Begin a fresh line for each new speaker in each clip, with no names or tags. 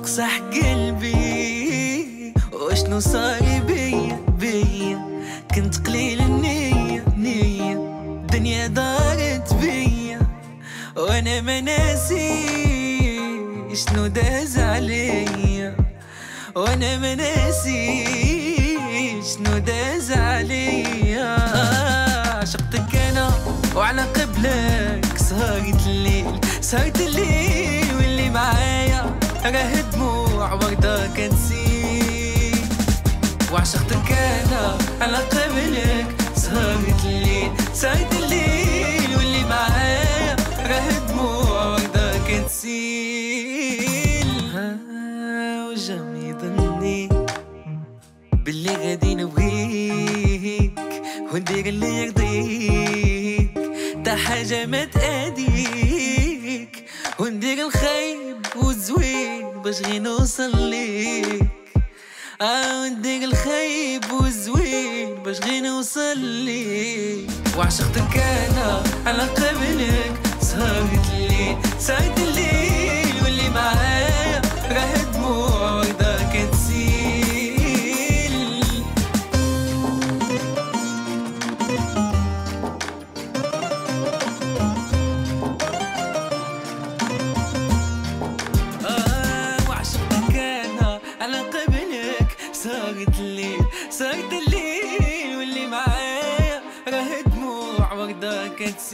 تقصح قلبي وشنو صار بيا كنت قليل النية الدنيا دارت بيا وانا ما ناسي شنو داز عليا وانا ما ناسي شنو داز عليا. عشقتك انا وعلى قبلك سهرت الليل واللي معايا راه دموع وردة كنسيل. وعشقتك انا على قبلك سهرت الليل واللي معايا راه دموع وردة كنسيل. وجم يظني باللي غادي نبغيك وندير اللي يرضيك تا حاجة ما تأذيك وندير الخايب والزوين باش غير نوصل ليك. وندير الخايب والزوين باش غير نوصل ليك. وعشقتك انا على قبلك سهرت الليل واللي معايا راه دموع وردة كتسيل. وعشقتك انا على قبلك سهرت الليل واللي معايا راه دموع وردة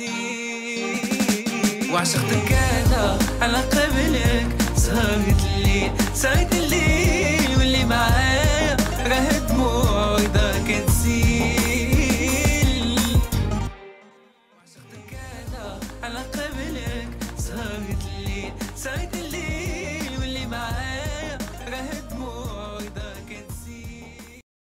كتسيل. وعشقتك انا على قبلك سهرت الليل